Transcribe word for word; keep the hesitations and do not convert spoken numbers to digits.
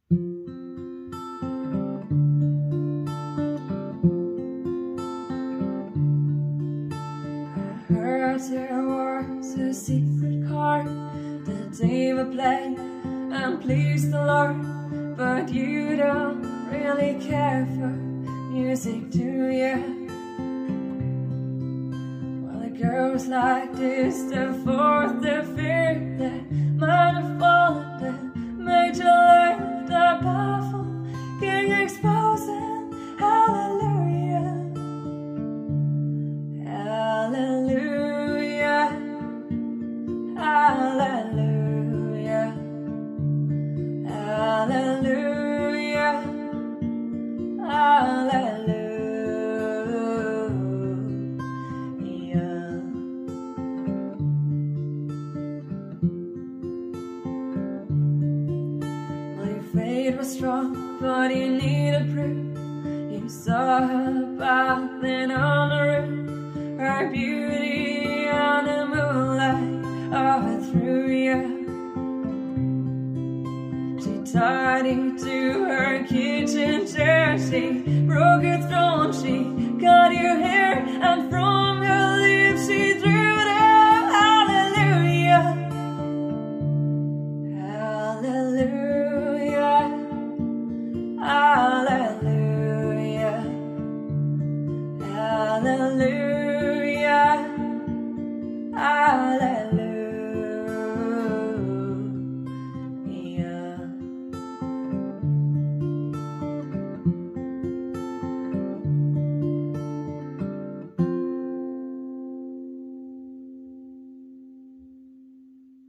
Heard there was a secret chord that David played and pleased the Lord, but you don't really care for music, do you? Well, it goes like this: the fourth, the fifth, the minor fall, the major lift, the powerful king exposing. Hallelujah, hallelujah, hallelujah, hallelujah, hallelujah. Well, your faith was strong, but you needed proof. You saw her bathing on the roof, her beauty on the moonlight overthrew you. She tied you to her kitchen chair, she broke your throne, she cut your hair, and from your lips she